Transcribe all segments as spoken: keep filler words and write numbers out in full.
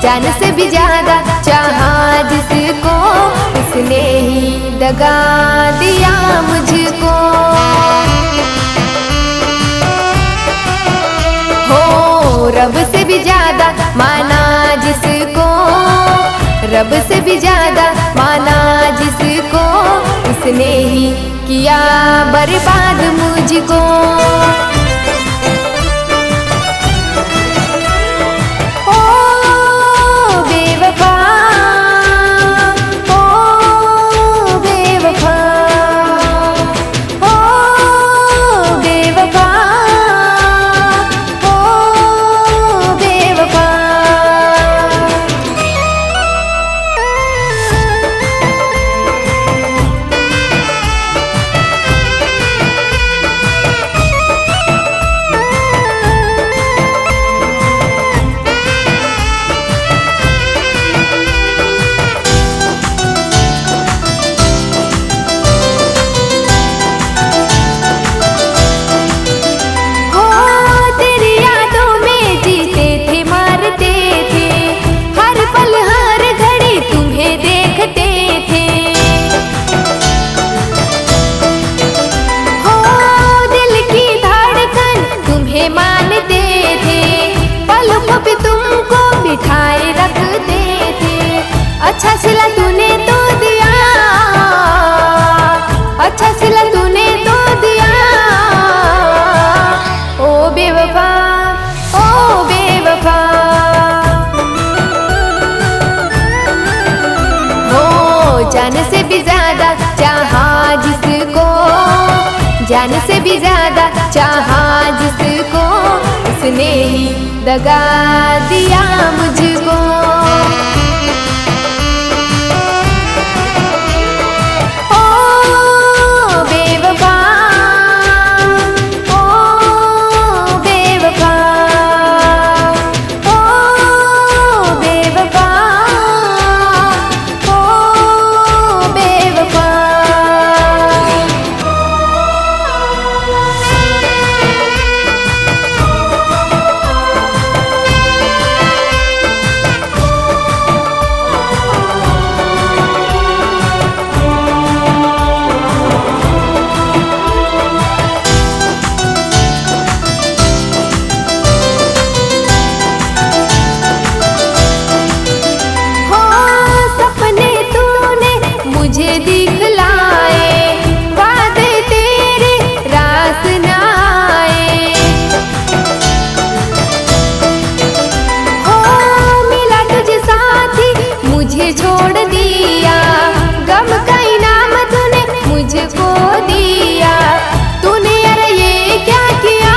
जान से भी ज्यादा चाहा जिसको, उसने ही दगा दिया मुझको। हो रब से भी ज्यादा माना जिसको, रब से भी ज्यादा माना जिसको, उसने ही किया बर्बाद मुझको। बिठाए रखते थे, अच्छा सिला तूने तो दिया, अच्छा सिला तूने तो दिया। ओ बेवफा, ओ बेवफा, हो जान से भी ज्यादा चाहा जिसको, जान से भी ज्यादा चाहा जिसको, उसने ही दगा दिया मुझको। ओ बेवफा, ओ बेवफा, ओ बेवफा, ओ बेवफा। मुझे दिखलाए वादे तेरे रास न आए, हो मिला तुझे साथी मुझे छोड़ दिया, गम का इनाम तूने मुझको दिया। तूने यार ये क्या किया,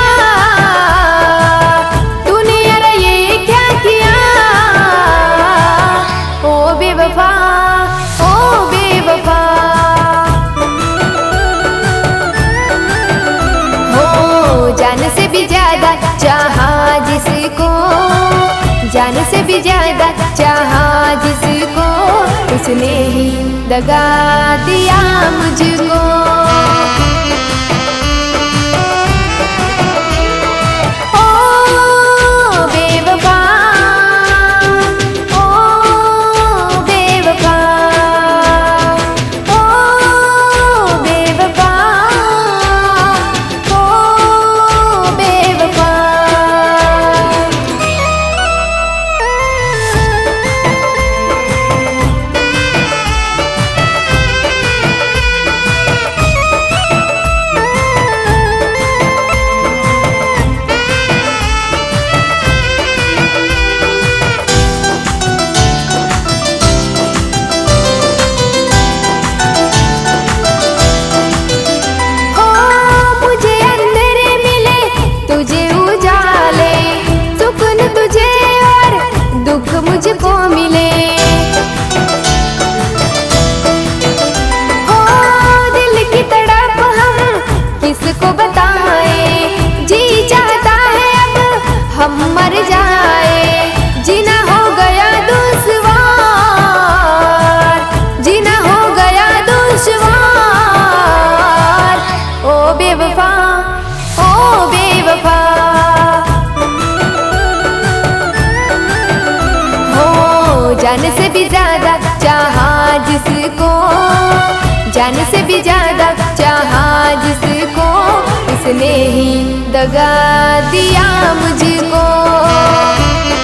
तूने यार ये क्या किया। ओ बेवफा, ओ बेवफा, हो जान से भी ज्यादा चाहा जिसको, जान से भी ज्यादा चाहा जिसको, उसने ही दगा दिया मुझको। मुझको मिले, हो दिल की तड़प हम किसको बताएं, जी चाहता है अब हम मर जाए, जीना हो गया दुश्वार, जीना हो गया दुश्वार। ओ बेवफा, ओ बेवफा, हो जान से भी ज्यादा चाहा जिसको, जान से भी ज्यादा चाहा जिसको, इसने ही दगा दिया मुझको।